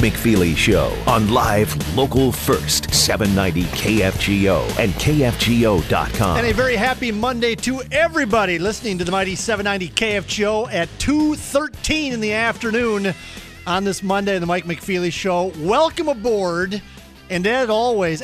McFeely Show on live, local first, 790 KFGO and KFGO.com. And a very happy Monday to everybody listening to the mighty 790 KFGO at 2:13 in the afternoon on this Monday, the Mike McFeely Show. Welcome aboard. And as always,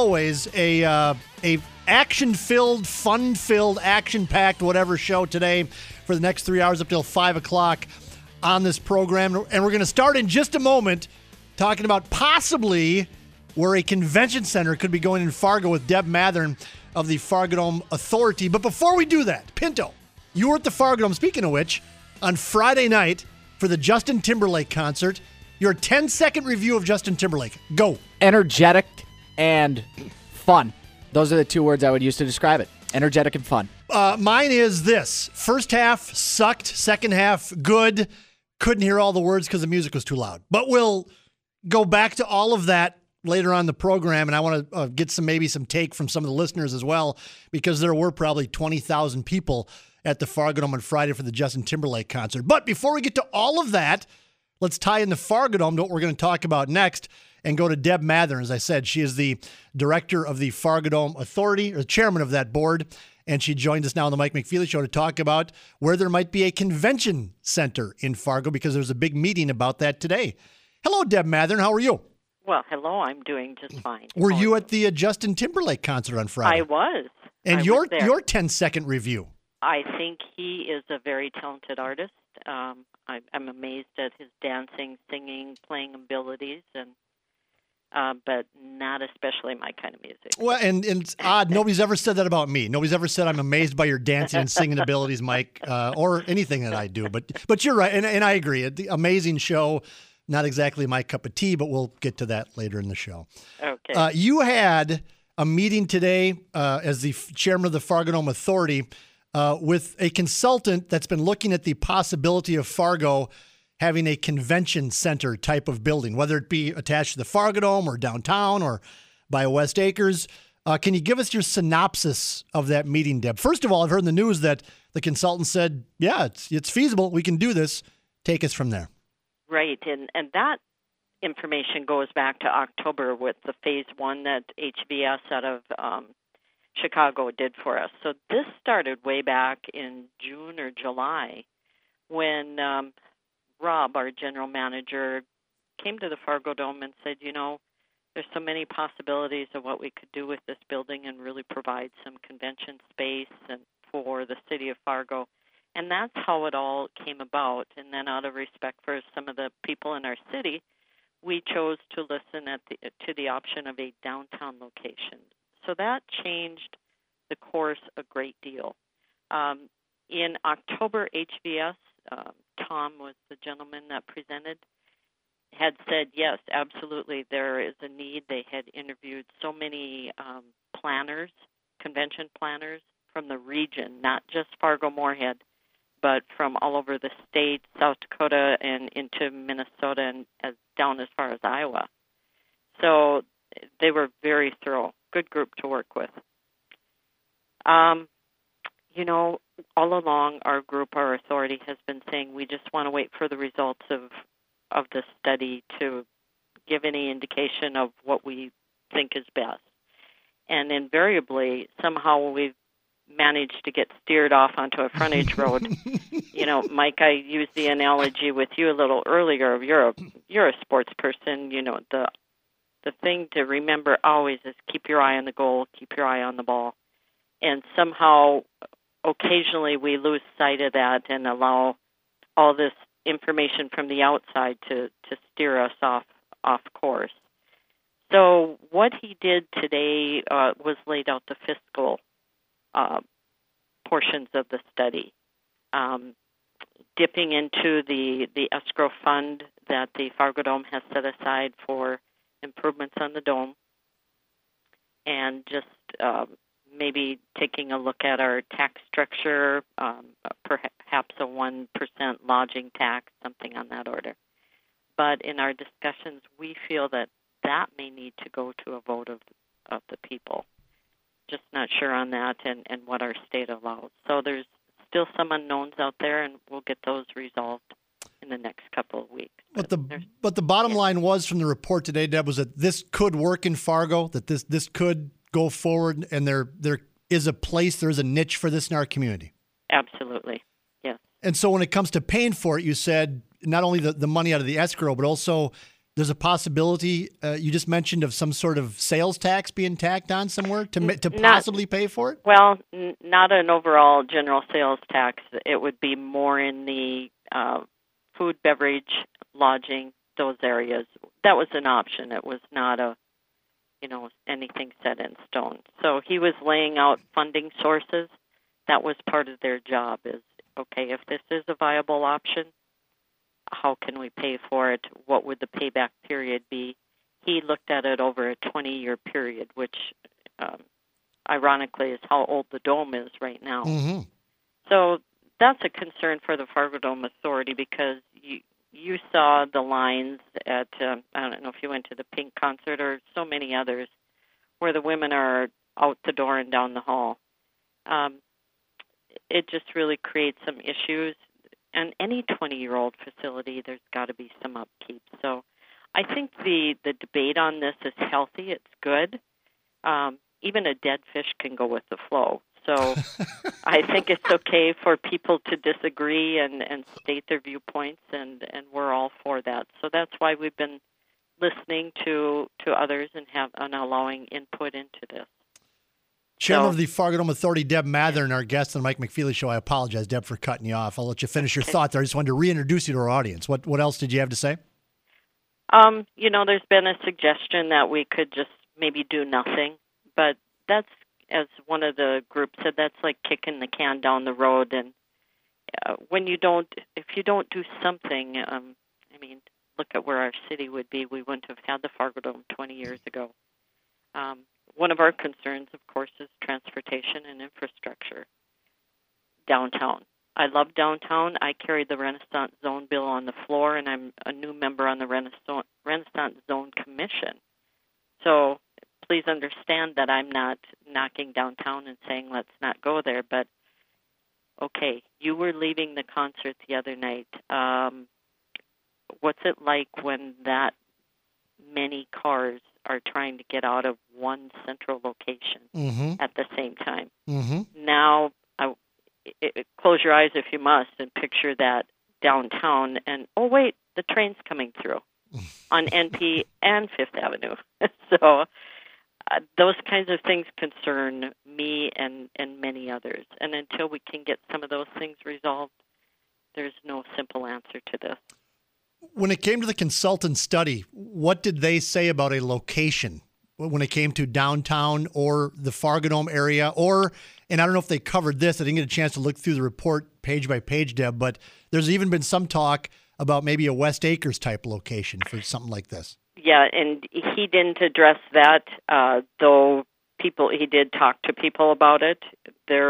a action-filled, fun-filled, action-packed, whatever show today for the next 3 hours up till 5 o'clock on this program. And we're going to start in just a moment talking about possibly where a convention center could be going in Fargo with Deb Mathern of the Fargo Dome Authority. But before we do that, Pinto, you were at the Fargo Dome, speaking of which, on Friday night for the Justin Timberlake concert. Your 10-second review of Justin Timberlake. Go. Energetic and fun. Those are the two words I would use to describe it. Energetic and fun. Mine is this. First half sucked. Second half good. Couldn't hear all the words because the music was too loud. But we'll go back to all of that later on in the program, and I want to get maybe some take from some of the listeners as well, because there were probably 20,000 people at the Fargo Dome on Friday for the Justin Timberlake concert. But before we get to all of that, let's tie in the Fargo Dome to what we're going to talk about next and go to Deb Mathern. As I said, she is the director of the Fargo Dome Authority, or chairman of that board, and she joined us now on the Mike McFeely Show to talk about where there might be a convention center in Fargo, because there's a big meeting about that today. Hello, Deb Mathern. How are you? Well, hello. I'm doing just fine. Were you at the Justin Timberlake concert on Friday? I was. And I your was there. 10-second review? I think he is a very talented artist. I'm amazed at his dancing, singing, playing abilities, and but not especially my kind of music. Well, and it's odd. Nobody's ever said that about me. Nobody's ever said I'm amazed by your dancing and singing abilities, Mike, or anything that I do. But you're right, and I agree. The amazing show. Not exactly my cup of tea, but we'll get to that later in the show. Okay. You had a meeting today as the chairman of the Fargo Dome Authority with a consultant that's been looking at the possibility of Fargo having a convention center type of building, whether it be attached to the Fargo Dome or downtown or by West Acres. Can you give us your synopsis of that meeting, Deb? First of all, I've heard in the news that the consultant said, yeah, it's feasible. We can do this. Take us from there. Right, and that information goes back to October with the Phase 1 that HVS out of Chicago did for us. So this started way back in June or July when Rob, our general manager, came to the Fargo Dome and said, there's so many possibilities of what we could do with this building and really provide some convention space and for the city of Fargo. And that's how it all came about. And then out of respect for some of the people in our city, we chose to listen to the option of a downtown location. So that changed the course a great deal. In October, HVS, Tom was the gentleman that presented, had said, yes, absolutely, there is a need. They had interviewed so many planners, convention planners from the region, not just Fargo-Moorhead, but from all over the state, South Dakota, and into Minnesota, and down as far as Iowa. So they were very thorough, good group to work with. All along, our group, our authority, has been saying we just want to wait for the results of the study to give any indication of what we think is best. And invariably, somehow we've managed to get steered off onto a frontage road. Mike, I used the analogy with you a little earlier. You're a sports person. The thing to remember always is keep your eye on the goal, keep your eye on the ball. And somehow, occasionally, we lose sight of that and allow all this information from the outside to steer us off course. So what he did today was laid out the fiscal portions of the study, dipping into the escrow fund that the Fargo Dome has set aside for improvements on the dome, and just maybe taking a look at our tax structure, perhaps a 1% lodging tax, something on that order. But in our discussions, we feel that may need to go to a vote of the people. Just not sure on that and what our state allows. So there's still some unknowns out there, and we'll get those resolved in in the next couple of weeks. But the bottom line was from the report today, Deb, was that this could work in Fargo, that this could go forward, and there is a place, there's a niche for this in our community. Absolutely, yes. And so when it comes to paying for it, you said not only the money out of the escrow, but also there's a possibility, you just mentioned, of some sort of sales tax being tacked on somewhere to possibly pay for it? Well, not an overall general sales tax. It would be more in the food, beverage, lodging, those areas. That was an option. It was not anything set in stone. So he was laying out funding sources. That was part of their job is, okay, if this is a viable option, how can we pay for it? What would the payback period be? He looked at it over a 20-year period, which ironically is how old the dome is right now. Mm-hmm. So that's a concern for the Fargo Dome Authority because you saw the lines at, I don't know if you went to the Pink concert or so many others, where the women are out the door and down the hall. It just really creates some issues. And any 20-year-old facility, there's got to be some upkeep. So I think the debate on this is healthy. It's good. Even a dead fish can go with the flow. So I think it's okay for people to disagree and state their viewpoints, and we're all for that. So that's why we've been listening to others and allowing input into this. Chairman of the Fargo Dome Authority, Deb Mathern, our guest on the Mike McFeely Show. I apologize, Deb, for cutting you off. I'll let you finish your thought there. I just wanted to reintroduce you to our audience. What else did you have to say? There's been a suggestion that we could just maybe do nothing, but that's, as one of the groups said, that's like kicking the can down the road. And if you don't do something, look at where our city would be. We wouldn't have had the Fargo Dome 20 years ago. One of our concerns, of course, is transportation and infrastructure. Downtown. I love downtown. I carried the Renaissance Zone bill on the floor, and I'm a new member on the Renaissance Zone Commission. So please understand that I'm not knocking downtown and saying let's not go there. But, okay, you were leaving the concert the other night. What's it like when that many cars are trying to get out of one central location at the same time? Mm-hmm. Now, close your eyes if you must and picture that downtown and, oh, wait, the train's coming through on NP and Fifth Avenue. So those kinds of things concern me and many others. And until we can get some of those things resolved, there's no simple answer to this. When it came to the consultant study, what did they say about a location when it came to downtown or the Fargo Dome area? And I don't know if they covered this. I didn't get a chance to look through the report page by page, Deb, but there's even been some talk about maybe a West Acres type location for something like this. Yeah, and he didn't address that, though he did talk to people about it. There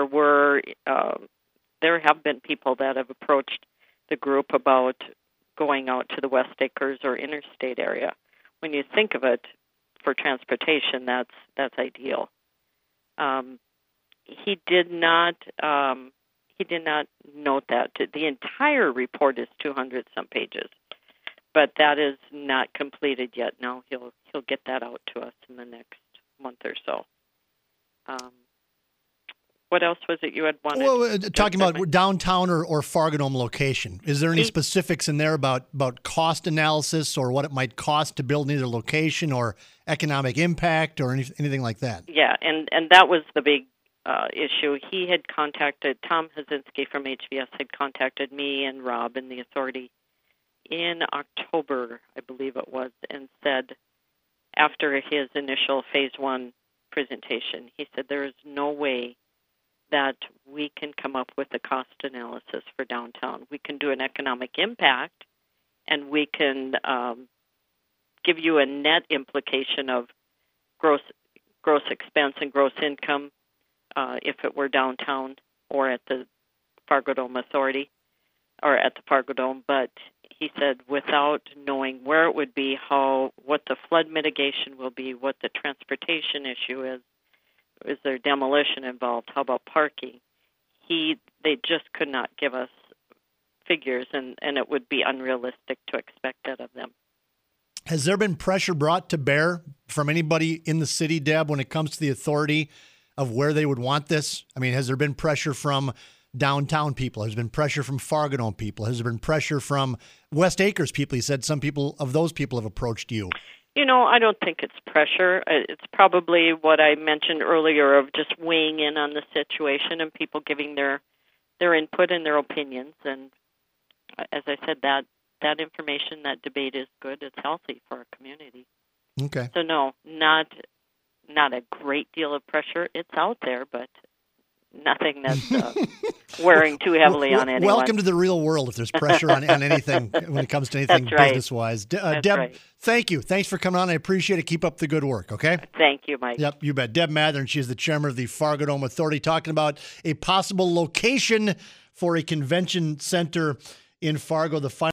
have been people that have approached the group about going out to the West Acres or interstate area. When you think of it, for transportation, that's ideal. He did not note that. The entire report is 200-some pages, but that is not completed yet. Now he'll get that out to us in the next month or so. What else was it you had wanted? Well, talking about downtown or Fargo Dome location, is there any specifics in there about cost analysis or what it might cost to build either location or economic impact or anything like that? Yeah, and that was the big issue. He had contacted, Tom Hazinski from HVS had contacted me and Rob and the authority in October, I believe it was, and said after his initial Phase 1 presentation, he said there is no way that we can come up with a cost analysis for downtown. We can do an economic impact, and we can give you a net implication of gross expense and gross income if it were downtown or at the Fargo Dome Authority or at the Fargo Dome. But he said without knowing where it would be, what the flood mitigation will be, what the transportation issue is there demolition involved? How about parking? They just could not give us figures, and it would be unrealistic to expect that of them. Has there been pressure brought to bear from anybody in the city, Deb, when it comes to the authority of where they would want this? I mean, has there been pressure from downtown people? Has there been pressure from Fargo people? Has there been pressure from West Acres people? You said some people of those people have approached you. I don't think it's pressure. It's probably what I mentioned earlier of just weighing in on the situation and people giving their input and their opinions. And as I said, that information, that debate is good. It's healthy for our community. Okay. So no, not a great deal of pressure. It's out there, but nothing that's wearing too heavily on anyone. Welcome to the real world if there's pressure on anything when it comes to anything business-wise. Deb, thank you. Thanks for coming on. I appreciate it. Keep up the good work, okay? Thank you, Mike. Yep, you bet. Deb Mathern, she's the chairman of the Fargo Dome Authority, talking about a possible location for a convention center in Fargo. The final